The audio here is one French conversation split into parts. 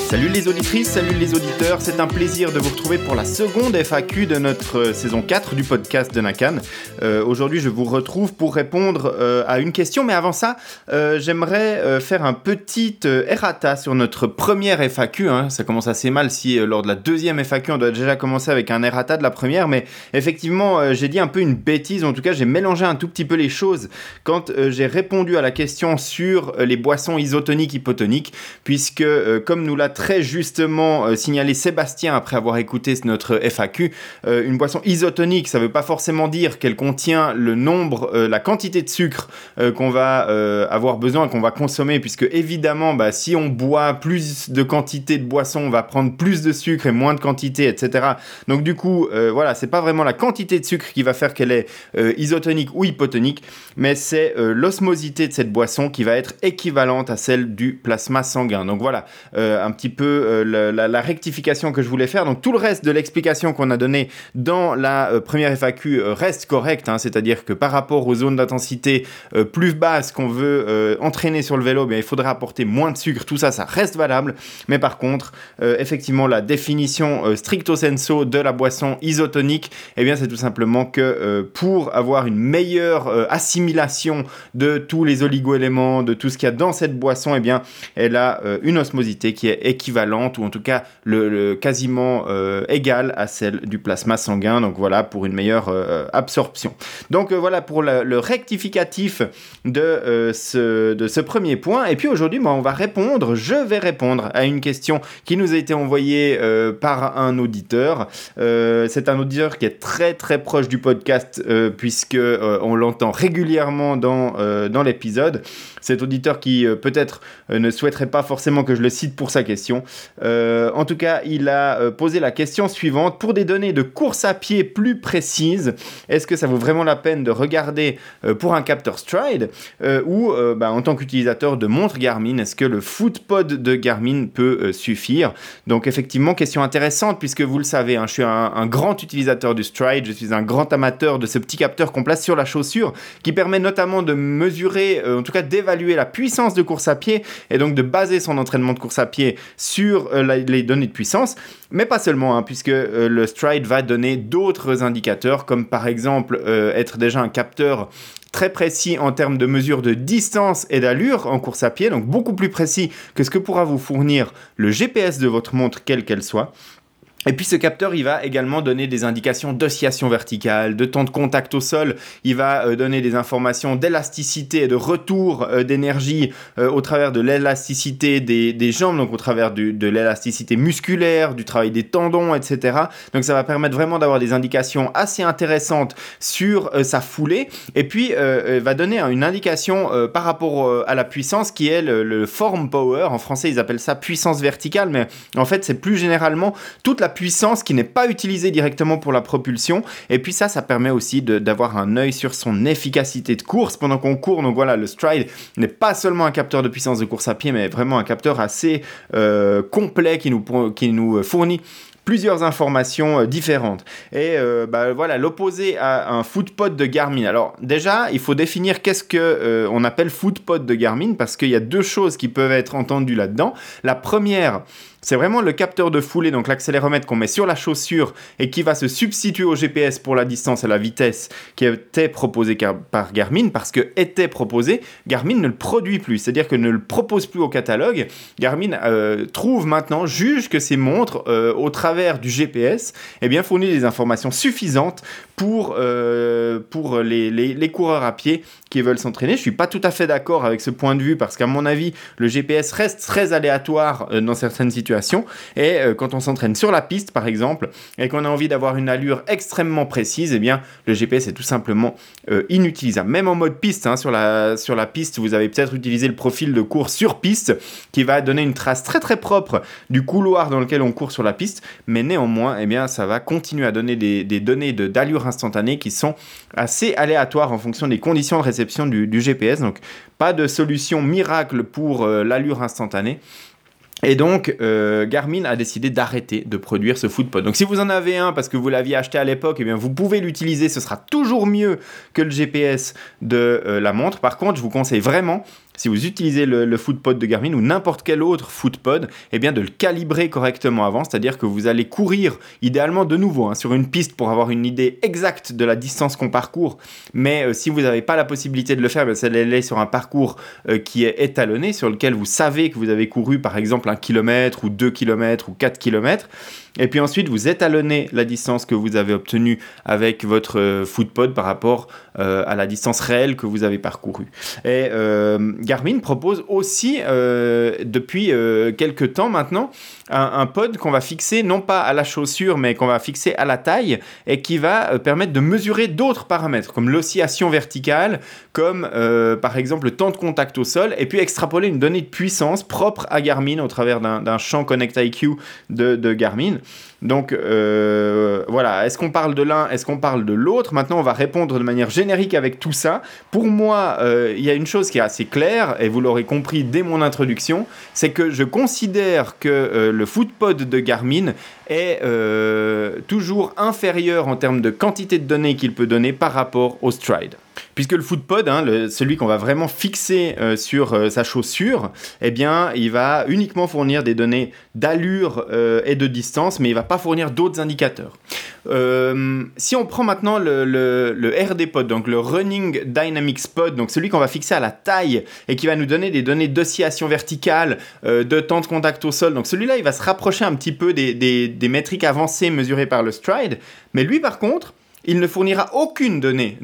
Salut les auditrices, salut les auditeurs, c'est un plaisir de vous retrouver pour la seconde FAQ de notre saison 4 du podcast de Nakan. Aujourd'hui, je vous retrouve pour répondre à une question, mais avant ça, j'aimerais faire un petit errata sur notre première FAQ. Ça commence assez mal si lors de la deuxième FAQ, on doit déjà commencer avec un errata de la première, mais effectivement, j'ai dit un peu une bêtise, en tout cas, j'ai mélangé un tout petit peu les choses quand j'ai répondu à la question sur les boissons isotoniques, hypotoniques, puisque comme nous l'a très justement signalé Sébastien après avoir écouté notre FAQ, une boisson isotonique, ça ne veut pas forcément dire qu'elle contient le nombre, la quantité de sucre qu'on va avoir besoin, qu'on va consommer, puisque évidemment, si on boit plus de quantité de boisson, on va prendre plus de sucre et moins de quantité, etc. Donc du coup, voilà, c'est pas vraiment la quantité de sucre qui va faire qu'elle est isotonique ou hypotonique, mais c'est l'osmosité de cette boisson qui va être équivalente à celle du plasma sanguin. Donc voilà, un petit peu la rectification que je voulais faire. Donc tout le reste de l'explication qu'on a donnée dans la première FAQ reste correct, c'est-à-dire que par rapport aux zones d'intensité plus basses qu'on veut entraîner sur le vélo, il faudrait apporter moins de sucre. Tout ça, ça reste valable. Mais par contre, effectivement, la définition stricto sensu de la boisson isotonique, c'est tout simplement que pour avoir une meilleure assimilation de tous les oligo-éléments, de tout ce qu'il y a dans cette boisson, elle a une osmosité qui est équivalente, ou en tout cas quasiment égale à celle du plasma sanguin. Donc voilà, pour une meilleure absorption. Donc voilà pour le rectificatif de ce premier point. Et puis aujourd'hui, je vais répondre à une question qui nous a été envoyée par un auditeur. C'est un auditeur qui est très très proche du podcast puisque on l'entend régulièrement dans l'épisode. Cet auditeur qui peut-être ne souhaiterait pas forcément que je le cite pour sa question. En tout cas, il a posé la question suivante. Pour des données de course à pied plus précises, est-ce que ça vaut vraiment la peine de regarder pour un capteur Stryd ou en tant qu'utilisateur de montre Garmin, est-ce que le Footpod de Garmin peut suffire? Donc effectivement, question intéressante puisque vous le savez, je suis un grand utilisateur du Stryd, je suis un grand amateur de ce petit capteur qu'on place sur la chaussure qui permet notamment de mesurer, en tout cas d'évaluer la puissance de course à pied et donc de baser son entraînement de course à pied sur les données de puissance, mais pas seulement, puisque le Stryd va donner d'autres indicateurs, comme par exemple être déjà un capteur très précis en termes de mesure de distance et d'allure en course à pied, donc beaucoup plus précis que ce que pourra vous fournir le GPS de votre montre, quelle qu'elle soit. Et puis ce capteur, il va également donner des indications d'oscillation verticale, de temps de contact au sol. Il va donner des informations d'élasticité et de retour d'énergie au travers de l'élasticité des jambes, donc au travers de l'élasticité musculaire, du travail des tendons, etc. Donc ça va permettre vraiment d'avoir des indications assez intéressantes sur sa foulée. Et puis va donner une indication par rapport à la puissance qui est le form power. En français, ils appellent ça puissance verticale, mais en fait, c'est plus généralement toute la puissance qui n'est pas utilisée directement pour la propulsion. Et puis ça permet aussi d'avoir un œil sur son efficacité de course pendant qu'on court. Donc voilà, le Stryd n'est pas seulement un capteur de puissance de course à pied, mais vraiment un capteur assez complet qui nous fournit plusieurs informations différentes. Et voilà, l'opposé à un Footpod de Garmin. Alors déjà, il faut définir qu'est-ce que on appelle Footpod de Garmin, parce qu'il y a deux choses qui peuvent être entendues là-dedans. La première, c'est vraiment le capteur de foulée, donc l'accéléromètre qu'on met sur la chaussure et qui va se substituer au GPS pour la distance et la vitesse qui était proposé par Garmin, parce que était proposé, Garmin ne le produit plus, c'est-à-dire que ne le propose plus au catalogue. Garmin juge que ces montres, au travers du GPS, fournissent des informations suffisantes pour les coureurs à pied qui veulent s'entraîner. Je ne suis pas tout à fait d'accord avec ce point de vue, parce qu'à mon avis, le GPS reste très aléatoire dans certaines situations. Et quand on s'entraîne sur la piste, par exemple, et qu'on a envie d'avoir une allure extrêmement précise, le GPS est tout simplement inutilisable. Même en mode piste, sur la piste, vous avez peut-être utilisé le profil de course sur piste qui va donner une trace très très propre du couloir dans lequel on court sur la piste, mais néanmoins, ça va continuer à donner des données d'allure instantanée qui sont assez aléatoires en fonction des conditions de réception du GPS. Donc, pas de solution miracle pour l'allure instantanée. Et donc, Garmin a décidé d'arrêter de produire ce Footpod. Donc, si vous en avez un parce que vous l'aviez acheté à l'époque, vous pouvez l'utiliser. Ce sera toujours mieux que le GPS de la montre. Par contre, je vous conseille vraiment, si vous utilisez le footpod de Garmin ou n'importe quel autre footpod, eh bien de le calibrer correctement avant, c'est-à-dire que vous allez courir idéalement de nouveau sur une piste pour avoir une idée exacte de la distance qu'on parcourt, mais si vous n'avez pas la possibilité de le faire, c'est d'aller sur un parcours qui est étalonné, sur lequel vous savez que vous avez couru par exemple 1 km ou 2 km ou 4 km. Et puis ensuite, vous étalonnez la distance que vous avez obtenue avec votre footpod par rapport à la distance réelle que vous avez parcourue. Et Garmin propose aussi, depuis quelques temps maintenant, un pod qu'on va fixer non pas à la chaussure, mais qu'on va fixer à la taille et qui va permettre de mesurer d'autres paramètres, comme l'oscillation verticale, comme par exemple le temps de contact au sol, et puis extrapoler une donnée de puissance propre à Garmin au travers d'un champ Connect IQ de Garmin. Donc voilà, est-ce qu'on parle de l'un, est-ce qu'on parle de l'autre? Maintenant, on va répondre de manière générique avec tout ça. Pour moi, il y a une chose qui est assez claire, et vous l'aurez compris dès mon introduction, c'est que je considère que le footpod de Garmin est toujours inférieur en termes de quantité de données qu'il peut donner par rapport au Stride. Puisque le footpod, celui qu'on va vraiment fixer sur sa chaussure, eh bien, il va uniquement fournir des données d'allure et de distance, mais il ne va pas fournir d'autres indicateurs. Si on prend maintenant le RD pod, donc le Running Dynamics pod, donc celui qu'on va fixer à la taille et qui va nous donner des données d'oscillation verticale, de temps de contact au sol, donc celui-là, il va se rapprocher un petit peu des métriques avancées mesurées par le Stride, mais lui, par contre, il ne fournira aucune donnée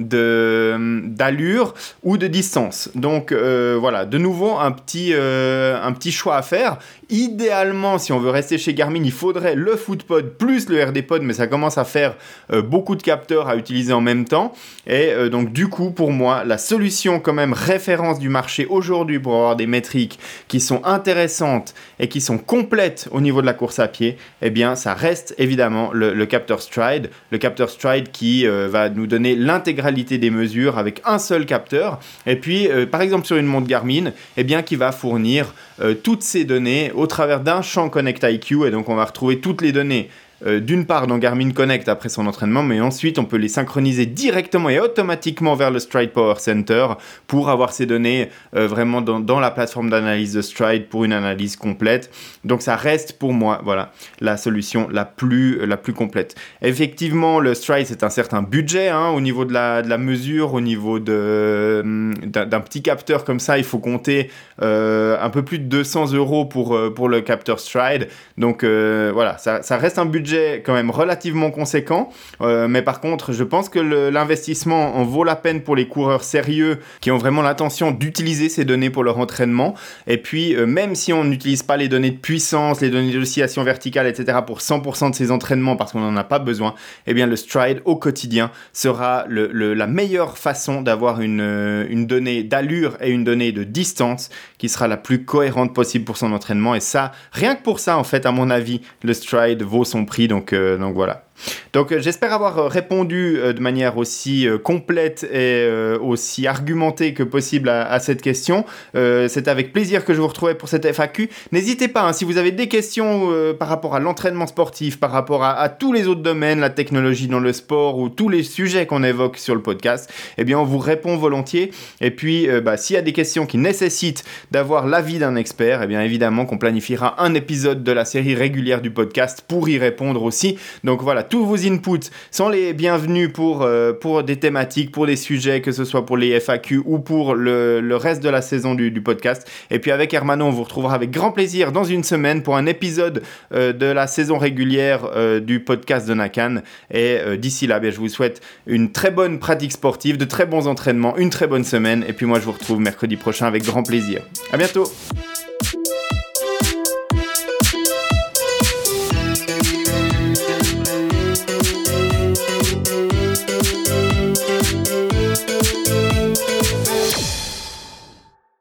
d'allure ou de distance. Donc voilà, de nouveau un petit choix à faire. Idéalement, si on veut rester chez Garmin, il faudrait le footpod plus le RD pod, mais ça commence à faire beaucoup de capteurs à utiliser en même temps. Et donc du coup, pour moi, la solution quand même référence du marché aujourd'hui pour avoir des métriques qui sont intéressantes et qui sont complètes au niveau de la course à pied, eh bien ça reste évidemment le capteur Stride. Le capteur Stride qui va nous donner l'intégralité des mesures avec un seul capteur. Et puis, par exemple, sur une montre Garmin, eh bien, qui va fournir toutes ces données au travers d'un champ Connect IQ. Et donc, on va retrouver toutes les données d'une part dans Garmin Connect après son entraînement, mais ensuite on peut les synchroniser directement et automatiquement vers le Stride Power Center pour avoir ces données vraiment dans la plateforme d'analyse de Stride pour une analyse complète. Donc ça reste pour moi voilà, la solution la plus complète. Effectivement, le Stride c'est un certain budget au niveau de la mesure, au niveau d'un petit capteur comme ça, il faut compter un peu plus de 200 € pour le capteur Stride. Donc voilà, ça reste un budget quand même relativement conséquent, mais par contre je pense que l'investissement en vaut la peine pour les coureurs sérieux qui ont vraiment l'intention d'utiliser ces données pour leur entraînement. Et puis même si on n'utilise pas les données de puissance, les données d'oscillation verticale, etc. pour 100% de ces entraînements parce qu'on n'en a pas besoin, eh bien le Stride au quotidien sera la meilleure façon d'avoir une donnée d'allure et une donnée de distance qui sera la plus cohérente possible pour son entraînement. Et ça, rien que pour ça en fait, à mon avis, le Stride vaut son prix. Donc voilà. Donc j'espère avoir répondu de manière aussi complète et aussi argumentée que possible à cette question. C'est avec plaisir que je vous retrouvais pour cette FAQ. N'hésitez pas, si vous avez des questions par rapport à l'entraînement sportif, par rapport à tous les autres domaines, la technologie dans le sport ou tous les sujets qu'on évoque sur le podcast, eh bien on vous répond volontiers. Et puis s'il y a des questions qui nécessitent d'avoir l'avis d'un expert, eh bien évidemment qu'on planifiera un épisode de la série régulière du podcast pour y répondre aussi. Donc voilà, tous vos inputs sont les bienvenus pour des thématiques, pour des sujets, que ce soit pour les FAQ ou pour le reste de la saison du podcast. Et puis avec Hermano, on vous retrouvera avec grand plaisir dans une semaine pour un épisode de la saison régulière du podcast de Nakan. Et d'ici là, je vous souhaite une très bonne pratique sportive, de très bons entraînements, une très bonne semaine. Et puis moi, je vous retrouve mercredi prochain avec grand plaisir. À bientôt!